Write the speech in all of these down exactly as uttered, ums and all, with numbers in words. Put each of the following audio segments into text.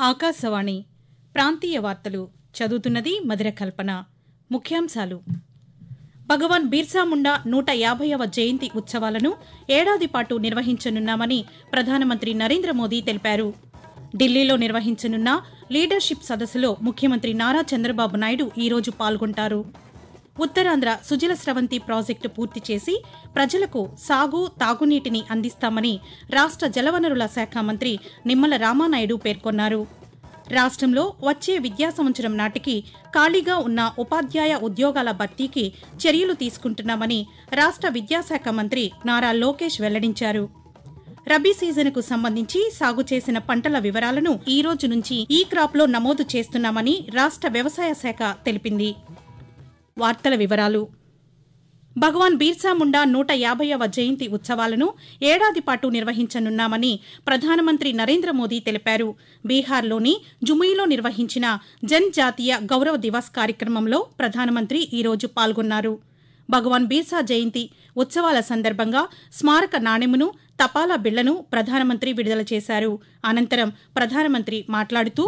ఆకాశవాణి ప్రాంతీయ వార్తలు చదువుతున్నది మధుర కల్పన. ముఖ్యాంశాలు: భగవాన్ బిర్సా ముండా నూట యాభైవ జయంతి ఉత్సవాలను ఏడాది పాటు నిర్వహించనున్నామని ప్రధానమంత్రి నరేంద్ర మోదీ తెలిపారు. ఢిల్లీలో నిర్వహించనున్న లీడర్షిప్ సదస్సులో ముఖ్యమంత్రి నారా చంద్రబాబు నాయుడు ఈరోజు పాల్గొంటారు. ఉత్తరాంధ్ర సుజల స్రవంతి ప్రాజెక్టు పూర్తి చేసి ప్రజలకు సాగు, తాగునీటిని అందిస్తామని రాష్ట జలవనరుల శాఖ మంత్రి నిమ్మల రామానాయుడు పేర్కొన్నారు. రాష్ట్రంలో వచ్చే విద్యా సంవత్సరం నాటికి ఖాళీగా ఉన్న ఉపాధ్యాయ ఉద్యోగాల భర్తీకి చర్యలు తీసుకుంటున్నామని రాష్ట విద్యాశాఖ మంత్రి నారా లోకేష్ వెల్లడించారు. రబీ సీజన్కు సంబంధించి సాగు చేసిన పంటల వివరాలను ఈ రోజు నుంచి ఈ క్రాప్లో నమోదు చేస్తున్నామని రాష్ట వ్యవసాయ శాఖ తెలిపింది. వార్తల వివరాలు: భగవాన్ బిర్సా ముండా నూట యాభైవ జయంతి ఉత్సవాలను ఏడాది పాటు నిర్వహించనున్నామని ప్రధానమంత్రి నరేంద్ర మోదీ తెలిపారు. బీహార్లోని జుముయిలో నిర్వహించిన జన్ జాతీయ గౌరవ దివస్ కార్యక్రమంలో ప్రధానమంత్రి ఈరోజు పాల్గొన్నారు. భగవాన్ బిర్సా జయంతి ఉత్సవాల సందర్భంగా స్మారక నాణెమును, తపాలా బిళ్లను ప్రధానమంత్రి విడుదల చేశారు. అనంతరం ప్రధానమంత్రి మాట్లాడుతూ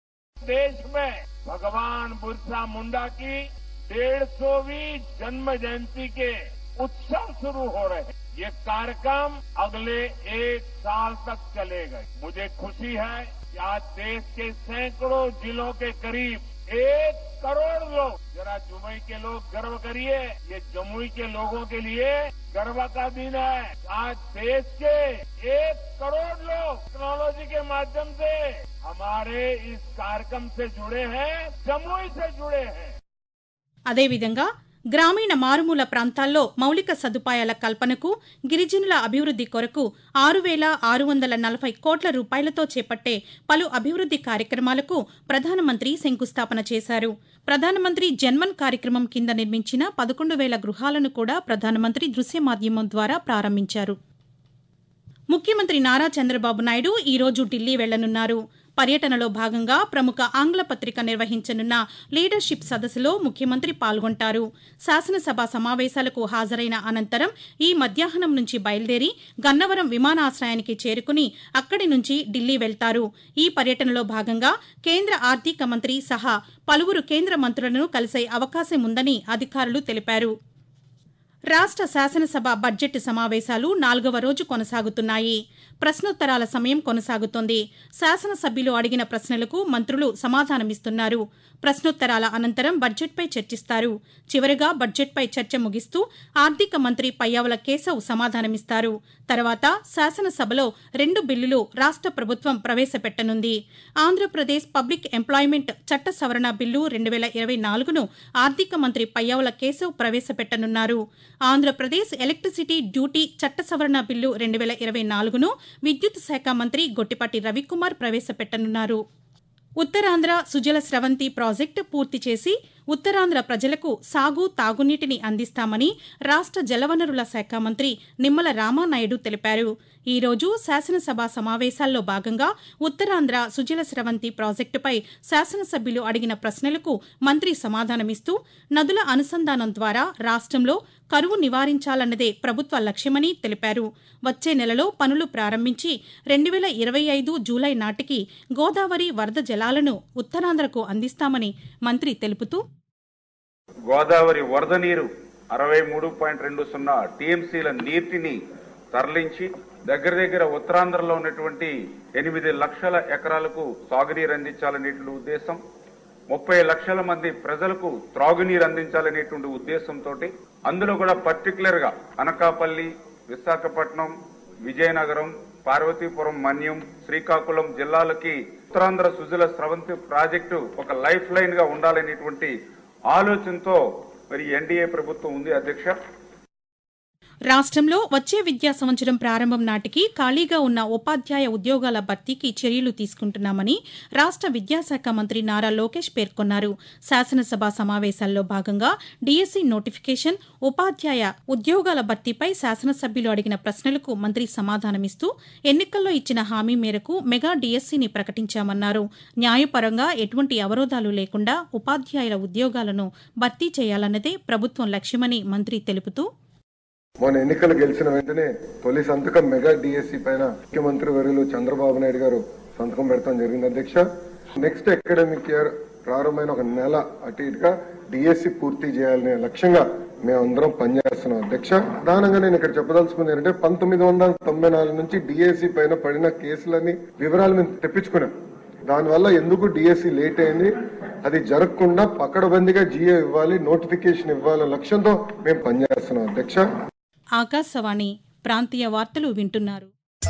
डेढ़ सौवीं जन्म जयंती के उत्सव शुरू हो रहे हैं। ये कार्यक्रम अगले एक साल तक चलेगा। मुझे खुशी है कि आज देश के सैकड़ों जिलों के करीब एक करोड़ लोग, जरा जमुई के लोग गर्व करिए, ये जमुई के लोगों के लिए गर्व का दिन है। आज देश के एक करोड़ लोग टेक्नोलॉजी के माध्यम से हमारे इस कार्यक्रम से जुड़े हैं, जमुई से जुड़े हैं। అదేవిధంగా గ్రామీణ మారుమూల ప్రాంతాల్లో మౌలిక సదుపాయాల కల్పనకు, గిరిజనుల అభివృద్ది కొరకు ఆరు వేల ఆరు వందల నలభై కోట్ల రూపాయలతో చేపట్టే పలు అభివృద్ది కార్యక్రమాలకు ప్రధానమంత్రి శంకుస్థాపన చేశారు. ప్రధానమంత్రి జన్మన్ కార్యక్రమం కింద నిర్మించిన పదకొండు వేల గృహాలను కూడా ప్రధానమంత్రి దృశ్య మాధ్యమం ద్వారా ప్రారంభించారు. ముఖ్యమంత్రి నారా చంద్రబాబు నాయుడు ఈరోజు ఢిల్లీ వెళ్లనున్నారు. పర్యటనలో భాగంగా ప్రముఖ ఆంగ్ల పత్రిక నిర్వహించనున్న లీడర్షిప్ సదస్సులో ముఖ్యమంత్రి పాల్గొంటారు. శాసనసభ సమావేశాలకు హాజరైన అనంతరం ఈ మధ్యాహ్నం నుంచి బయలుదేరి గన్నవరం విమానాశ్రయానికి చేరుకుని అక్కడి నుంచి ఢిల్లీ వెళ్తారు. ఈ పర్యటనలో భాగంగా కేంద్ర ఆర్థిక మంత్రి సహా పలువురు కేంద్ర మంత్రులను కలిసే అవకాశం ఉందని అధికారులు తెలిపారు. రాష్ట శాసనసభ బడ్జెట్ సమావేశాలు నాలుగవ రోజు కొనసాగుతున్నాయి. ప్రశ్నోత్తరాల సమయం కొనసాగుతోంది. శాసనసభ్యులు అడిగిన ప్రశ్నలకు మంత్రులు సమాధానమిస్తున్నారు. ప్రశ్నోత్తరాల అనంతరం బడ్జెట్పై చర్చిస్తారు. చివరగా బడ్జెట్పై చర్చ ముగిస్తూ ఆర్థిక మంత్రి పయ్యావుల కేశవ్ సమాధానమిస్తారు. తర్వాత శాసనసభలో రెండు బిల్లులు రాష్ట ప్రభుత్వం ప్రవేశపెట్టనుంది. ఆంధ్రప్రదేశ్ పబ్లిక్ ఎంప్లాయ్మెంట్ చట్ట సవరణ బిల్లు రెండు వేల ఇరవై నాలుగును ఆర్థిక మంత్రి పయ్యావుల కేశవ్ ప్రవేశపెట్టనున్నారు. ఆంధ్రప్రదేశ్ ఎలక్ట్రిసిటీ డ్యూటీ చట్ట సవరణ బిల్లు రెండు వేల ఇరవై నాలుగును విద్యుత్ శాఖ మంత్రి గొట్టిపాటి రవికుమార్ ప్రవేశపెట్టనున్నారు. ఉత్తరాంధ్ర సుజల స్రవంతి ప్రాజెక్టు పూర్తి చేసి ఉత్తరాంధ్ర ప్రజలకు సాగు, తాగునీటిని అందిస్తామని రాష్ట జలవనరుల శాఖ మంత్రి నిమ్మల రామానాయుడు తెలిపారు. ఈ రోజు శాసనసభ సమావేశాల్లో భాగంగా ఉత్తరాంధ్ర సుజల స్రవంతి ప్రాజెక్టుపై శాసనసభ్యులు అడిగిన ప్రశ్నలకు మంత్రి సమాధానమిస్తూ నదుల అనుసంధానం ద్వారా రాష్ట్రంలో కరువు నివారించాలన్నదే ప్రభుత్వ లక్ష్యమని తెలిపారు. వచ్చే నెలలో పనులు ప్రారంభించి రెండు వేల ఇరవై ఐదు జూలై నాటికి గోదావరి వరద జలాలను ఉత్తరాంధ్రకు అందిస్తామని మంత్రి తెలుపుతూ గోదావరి వరద నీరు అరవై మూడు పాయింట్ రెండు సున్నా టీఎంసీల నీటిని తరలించి దగ్గర దగ్గర ఉత్తరాంధ్రలో ఉన్నటువంటి ఎనిమిది లక్షల ఎకరాలకు సాగునీరు అందించాలనేటువంటి ఉద్దేశం, ముప్పై లక్షల మంది ప్రజలకు త్రాగునీరు అందించాలనేటువంటి ఉద్దేశంతో అందులో కూడా పర్టికులర్ గా అనకాపల్లి, విశాఖపట్నం, విజయనగరం, పార్వతీపురం, మన్యం, శ్రీకాకుళం జిల్లాలకి ఉత్తరాంధ్ర సుజల స్రవంతి ప్రాజెక్టు ఒక లైఫ్ లైన్ గా ఉండాలనేటువంటి ఆలోచనతో మరి ఎన్డీఏ ప్రభుత్వం ఉంది. అధ్యక్ష, రాష్ట్రంలో వచ్చే విద్యా సంవత్సరం ప్రారంభం నాటికి ఖాళీగా ఉన్న ఉపాధ్యాయ ఉద్యోగాల భర్తీకి చర్యలు తీసుకుంటున్నామని రాష్ట విద్యాశాఖ మంత్రి నారా లోకేష్ పేర్కొన్నారు. శాసనసభ సమావేశాల్లో భాగంగా డీఎస్సీ నోటిఫికేషన్, ఉపాధ్యాయ ఉద్యోగాల భర్తీపై శాసనసభ్యులు అడిగిన ప్రశ్నలకు మంత్రి సమాధానమిస్తూ ఎన్నికల్లో ఇచ్చిన హామీ మేరకు మెగా డీఎస్సీని ప్రకటించామన్నారు. న్యాయపరంగా ఎటువంటి అవరోధాలు లేకుండా ఉపాధ్యాయుల ఉద్యోగాలను భర్తీ చేయాలన్నదే ప్రభుత్వం లక్ష్యమని మంత్రి తెలుపుతూ మొన్న ఎన్నికలు గెలిచిన వెంటనే తొలి సంతకం మెగా డిఎస్సి పైన ముఖ్యమంత్రి వర్యులు చంద్రబాబు నాయుడు గారు సంతకం పెడతాం జరిగింది అధ్యక్ష. నెక్స్ట్ అకాడమిక్ ఇయర్ ప్రారంభమైన ఒక నెల అటు ఇటుగా డిఎస్సి పూర్తి చేయాలనే లక్ష్యంగా మేమందరం పనిచేస్తున్నాం అధ్యక్ష. ప్రధానంగా నేను ఇక్కడ చెప్పదలుచుకుంది ఏంటంటే పంతొమ్మిది వందల తొంభై నాలుగు నుంచి డిఎస్సి పైన పడిన కేసులని వివరాలు మేము తెప్పించుకున్నాం. దానివల్ల ఎందుకు డిఎస్సి లేట్ అయింది, అది జరగకుండా పకడ్బందీగా జియో ఇవ్వాలి, నోటిఫికేషన్ ఇవ్వాలనే లక్ష్యంతో మేము పనిచేస్తున్నాం అధ్యక్ష. ఆకాశవాణి ప్రాంతీయ వార్తలు వింటున్నారు.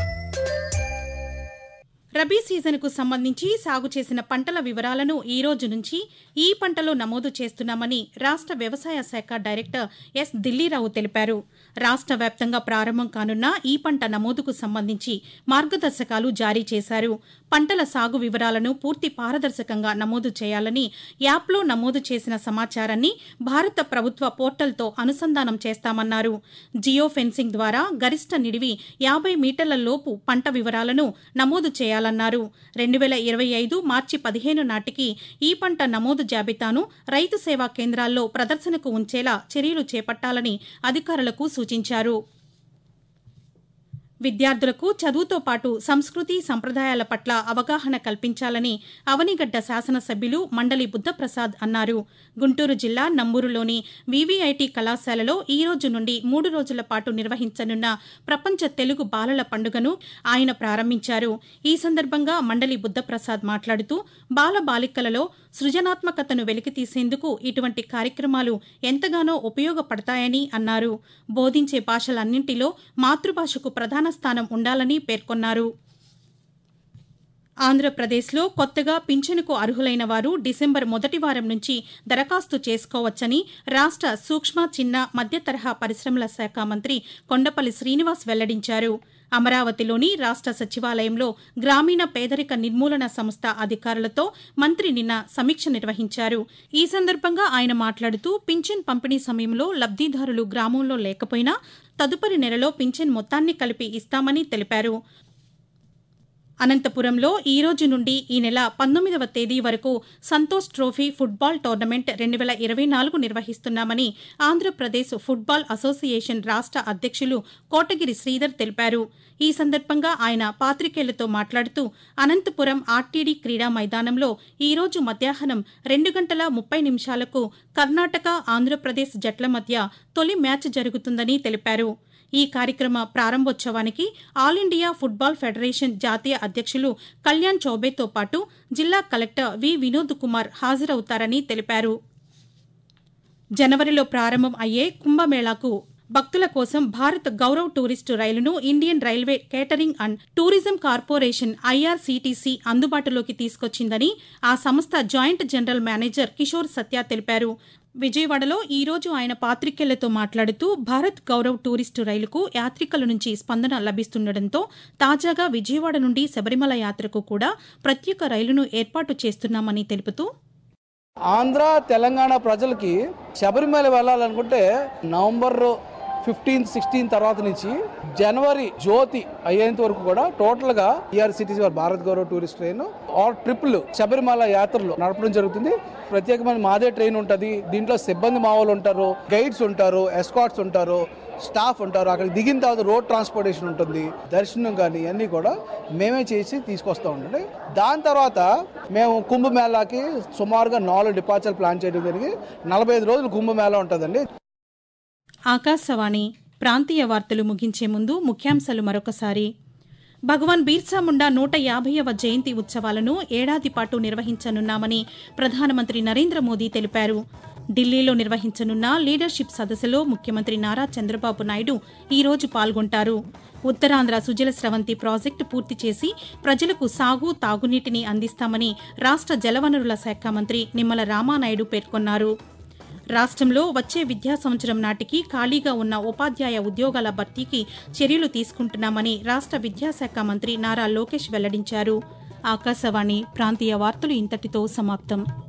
రబీ సీజన్కు సంబంధించి సాగు చేసిన పంటల వివరాలను ఈ రోజు నుంచి ఈ పంటలో నమోదు చేస్తున్నామని రాష్ట వ్యవసాయ శాఖ డైరెక్టర్ ఎస్ దిల్లీరావు తెలిపారు. రాష్ట వ్యాప్తంగా ప్రారంభం కానున్న ఈ పంట నమోదుకు సంబంధించి మార్గదర్శకాలు జారీ చేశారు. పంటల సాగు వివరాలను పూర్తి పారదర్శకంగా నమోదు చేయాలని యాప్లో నమోదు చేసిన సమాచారాన్ని భారత ప్రభుత్వ పోర్టల్తో అనుసంధానం చేస్తామన్నారు. జియో ఫెన్సింగ్ ద్వారా గరిష్ట నిడివి యాభై మీటర్ల లోపు పంట వివరాలను నమోదు చేయాలన్నారు. రెండు వేల ఇరవై ఐదు మార్చి పదిహేను నాటికి ఈ పంట నమోదు జాబితాను రైతు సేవా కేంద్రాల్లో ప్రదర్శనకు ఉంచేలా చర్యలు చేపట్టాలని అధికారులకు సూచించారు. విద్యార్థులకు చదువుతో పాటు సంస్కృతి సంప్రదాయాల పట్ల అవగాహన కల్పించాలని అవనిగడ్డ శాసనసభ్యులు మండలి బుద్ధప్రసాద్ అన్నారు. గుంటూరు జిల్లా నంబూరులోని వివిఐటి కళాశాలలో ఈ రోజు నుండి మూడు రోజుల పాటు నిర్వహించనున్న ప్రపంచ తెలుగు బాలల పండుగను ఆయన ప్రారంభించారు. ఈ సందర్భంగా మండలి బుద్ధప్రసాద్ మాట్లాడుతూ బాల బాలికలలో సృజనాత్మకతను వెలికితీసేందుకు ఇటువంటి కార్యక్రమాలు ఎంతగానో ఉపయోగపడతాయని అన్నారు. బోధించే భాషలన్నింటిలో మాతృభాషకు ప్రధాన స్థానం ఉండాలని పేర్కొన్నారు. ఆంధ్రప్రదేశ్లో కొత్తగా పింఛనుకు అర్హులైన వారు డిసెంబర్ మొదటి వారం నుంచి దరఖాస్తు చేసుకోవచ్చని రాష్ట సూక్ష్మ చిన్న మధ్య తరహా పరిశ్రమల శాఖ మంత్రి కొండపల్లి శ్రీనివాస్ వెల్లడించారు. అమరావతిలోని రాష్ట సచివాలయంలో గ్రామీణ పేదరిక నిర్మూలన సంస్థ అధికారులతో మంత్రి నిన్న సమీక్ష నిర్వహించారు. ఈ సందర్భంగా ఆయన మాట్లాడుతూ పింఛన్ పంపిణీ సమయంలో లబ్దిదారులు గ్రామంలో లేకపోయినా తదుపరి నెలలో పింఛన్ మొత్తాన్ని కలిపి ఇస్తామని తెలిపారు. అనంతపురంలో ఈ రోజు నుండి ఈ నెల పంతొమ్మిదవ తేదీ వరకు సంతోష్ ట్రోఫీ ఫుట్బాల్ టోర్నమెంట్ రెండు వేల ఇరవై నాలుగు నిర్వహిస్తున్నామని ఆంధ్రప్రదేశ్ ఫుట్బాల్ అసోసియేషన్ రాష్ట అధ్యక్షులు కోటగిరి శ్రీధర్ తెలిపారు. ఈ సందర్భంగా ఆయన పాతికేయులతో మాట్లాడుతూ అనంతపురం ఆర్టీడీ క్రీడా మైదానంలో ఈ రోజు మధ్యాహ్నం రెండు గంటల ముప్పై నిమిషాలకు కర్ణాటక ఆంధ్రప్రదేశ్ జట్ల మధ్య తొలి మ్యాచ్ జరుగుతుందని తెలిపారు. ఈ కార్యక్రమ ప్రారంభోత్సవానికి ఆల్ ఇండియా ఫుట్బాల్ ఫెడరేషన్ జాతీయ అధ్యక్షులు కళ్యాణ్ చౌబేతో పాటు జిల్లా కలెక్టర్ వి వినోద్ కుమార్ హాజరవుతారని తెలిపారు. జనవరిలో ప్రారంభం అయ్యే కుంభమేళాకు భక్తుల కోసం భారత్ గౌరవ్ టూరిస్టు రైలును Indian railway catering and tourism corporation IRCTC అందుబాటులోకి తీసుకొచ్చిందని ఆ సంస్థ joint general manager Kishore Satya తెలిపారు. విజయవాడలో ఈ రోజు ఆయన పాతికేయులతో మాట్లాడుతూ భారత్ గౌరవ్ టూరిస్టు రైలుకు యాత్రికుల నుంచి స్పందన లభిస్తుండటంతో తాజాగా విజయవాడ నుండి శబరిమల యాత్రకు కూడా ప్రత్యేక రైలును ఏర్పాటు చేస్తున్నామని తెలుపుతూ ఆంధ్ర తెలంగాణ ప్రజలకి శబరిమల వెళ్ళాలనుకుంటే నవంబర్ ఫిఫ్టీన్త్ సిక్స్టీన్ తర్వాత నుంచి జనవరి జ్యోతి అయ్యేంత వరకు కూడా టోటల్ గా ఈఆర్సీటీసీ వారి భారత్ గౌరవ్ టూరిస్ట్ ట్రైన్ ఆర్ ట్రిప్లు శబరిమల యాత్రలు నడపడం జరుగుతుంది. ప్రత్యేకమైన మాదే ట్రైన్ ఉంటుంది. దీంట్లో సిబ్బంది మావోలు ఉంటారు, గైడ్స్ ఉంటారు, ఎస్కాట్స్ ఉంటారు, స్టాఫ్ ఉంటారు. అక్కడ దిగిన తర్వాత రోడ్ ట్రాన్స్పోర్టేషన్ ఉంటుంది, దర్శనం కానీ అన్నీ కూడా మేమే చేసి తీసుకొస్తూ ఉంటుంది. దాని తర్వాత మేము కుంభమేళాకి సుమారుగా నాలుగు డిపార్చర్ ప్లాన్ చేయడం జరిగి నలభై ఐదు రోజులు కుంభమేళా ఉంటుందండి. ఆకాశవాణి ప్రాంతీయ వార్తలు ముగించే ముందు ముఖ్యాంశాలు మరొకసారి. భగవాన్ బిర్సా ముండా నూట యాభైవ జయంతి ఉత్సవాలను ఏడాది పాటు నిర్వహించనున్నామని ప్రధానమంత్రి నరేంద్ర మోదీ తెలిపారు. ఢిల్లీలో నిర్వహించనున్న లీడర్షిప్ సదస్సులో ముఖ్యమంత్రి నారా చంద్రబాబు నాయుడు ఈ రోజు పాల్గొంటారు. ఉత్తరాంధ్ర సుజల స్రవంతి ప్రాజెక్టు పూర్తి చేసి ప్రజలకు సాగు తాగునీటిని అందిస్తామని రాష్ట జలవనరుల శాఖ మంత్రి నిమ్మల రామానాయుడు పేర్కొన్నారు. రాష్ట్రంలో వచ్చే విద్యా సంవత్సరం నాటికి ఖాళీగా ఉన్న ఉపాధ్యాయ ఉద్యోగాల భర్తీకి చర్యలు తీసుకుంటున్నామని రాష్ట్ర విద్యాశాఖ మంత్రి నారా లోకేష్ వెల్లడించారు. ఆకాశవాణి ప్రాంతీయ వార్తలు ఇంతటితో సమాప్తం.